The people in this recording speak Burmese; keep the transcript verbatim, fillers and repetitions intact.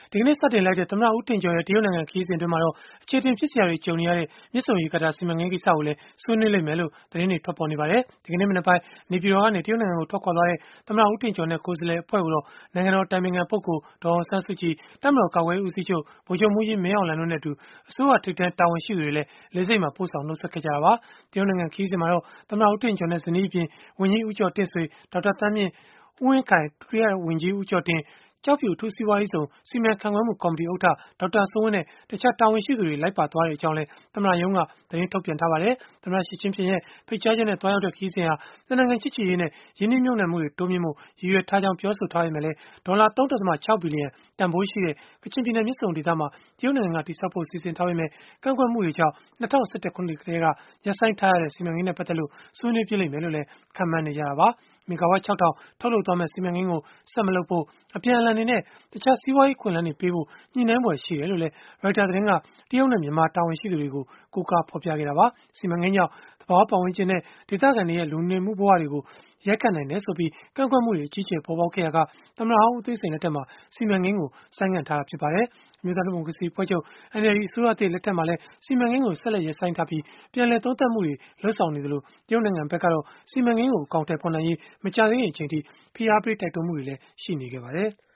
ဒီကနေ့စတင်လိုက်တဲ့သမ္မတဦးထင်ကျော်ရဲ့တရုတ်နိုင်ငံခရီးစဉ်အတွင်းမှာတော့အခြေတင်ဖြစ်စရာတွေကြုံနေရတဲ့မြစ်ဆုံရေကာတာစီမံကိန်းကိစ္စကိုလည်းဆွေးနွေးလိမ့်မယ်လို့သတင်းတွေထွက်ပေါ်နေပါတယ်။ဒီကနေ့မနက်ပိုင်းနေပြည်တော်ကနေတရုတ်နိုင်ငံကိုထွက်ခွာသွားတဲ့သမ္မတဦးထင်ကျော်နဲ့ကိုယ်စားလှယ်အဖွဲ့ကိုတော့နိုင်ငံတော်တိုင်ပင်ခံပုဂ္ဂိုလ်ဒေါ်အောင်ဆန်းစုကြည်တပ်မတော်ကာကွယ်ရေးဦးစီးချုပ်ဗိုလ်ချုပ်မှူးကြီးမင်းအောင်လှိုင်တို့နဲ့အတူအစိုးရထိပ်တန်းတာဝန်ရှိသူတွေလည်းလေဆိပ်မှာပို့ဆောင်နှုတ်ဆက်ခဲ့ကြတာပါ။တရုတ်နိုင်ငံခရီးစဉ်မှာတော့သမ္မတဦးထင်ကျော်နဲ့ဇနီးအပြင်ဝန်ကြီးဦးကျော်တင့်ဆွေဒေါက်တာသန်းမြင့်ဦးဝင်းခိုင်ဒုတိယဝန်ကြီးဦးကျော်တင်ကျောက်ဖြူအထူးစီးပွားရေးဇုံစီမံခန့်ခွဲမှုကော်မတီဥက္ကဋ္ဌဒေါက်တာစိုးဝင်းနဲ့တခြားတာဝန်ရှိသူတွေလိုက်ပါသွားတဲ့အကြောင်းလည်းသမ္မတရုံးကသတင်းထုတ်ပြန်ထားပါတယ်။သမ္မတရှီကျင်းဖျင်ရဲ့ဖိတ်ကြားချက်နဲ့တွားရောက်တဲ့ခရီးစဉ်ဟာနှစ်နိုင်ငံချစ်ကြည်ရေးနဲ့ယင်းနှိမ့်ညွတ်နှံမှုတွေတိုးမြှင့်မှုရည်ရွယ်ထားကြောင်းပြောဆိုထားပေမဲ့လည်းဒေါ်လာ သုံး ဒသမ ၆ ဘီလီယံတန်ဖိုးရှိတဲ့ကချင်ပြည်နယ်မြစ်ဆုံဒေသမှာတရုတ်နိုင်ငံကတိစောက်ဖို့စီစဉ်ထားပေမဲ့ကန့်ကွက်မှုတွေကြောင့်၂၀၁၁ ခုနှစ်ကတည်းကရပ်ဆိုင်းထားရတဲ့စီမံကိန်းနဲ့ပတ်သက်လို့ဆွေးနွေးပြလိမ့်မယ်လို့လည်းခန့်မှန်းနေကြတာပါ။မီဂါဝပ် ၆ ထောင်ထုတ်လုပ်သွားမယ့်စီမံကိန်းကိုဆက်မလုပ်ဖို့အပြန်အလှန်အနေနဲ့တခြားစီးပွားရေးခွင့်လန်းတွေပေးဖို့ညှိနှိုင်းဖွယ်ရှိတယ်လို့လည်း Reuters သတင်းကတရုတ်နဲ့မြန်မာတာဝန်ရှိသူတွေကိုကိုးကားဖော်ပြခဲ့တာပါ။စီမံကိန်းကြောင့်သဘာဝပတ်ဝန်းကျင်နဲ့ဒေသခံတွေရဲ့လူနေမှုဘဝတွေကိုရိုက်ခတ်နိုင်တယ်ဆိုပြီးကန့်ကွက်မှုတွေအကြီးအကျယ်ပေါ်ပေါက်ခဲ့ရာကသမ္မတဟောင်းဦးသိန်းစိန်လက်ထက်မှာစီမံကိန်းကိုဆိုင်းငံ့ထားတာဖြစ်ပါတယ်။အမျိုးသားဒီမိုကရေစီအဖွဲ့ချုပ် အန်အယ်လ်ဒီ အစိုးရသစ်လက်ထက်မှာလည်းစီမံကိန်းကိုဆက်လက်ရပ်ဆိုင်းထားပြီးပြန်လည်သုံးသပ်မှုတွေလုပ်ဆောင်နေသလိုတရုတ်နိုင်ငံဘက်ကတော့စီမံကိန်းကိုအကောင်အထည်ဖော်နိုင်ရေးမကြာသေးခင်အချိန်ထိဖိအားပေးတိုက်တွန်းမှုတွေလည်းရှိနေခဲ့ပါတယ်။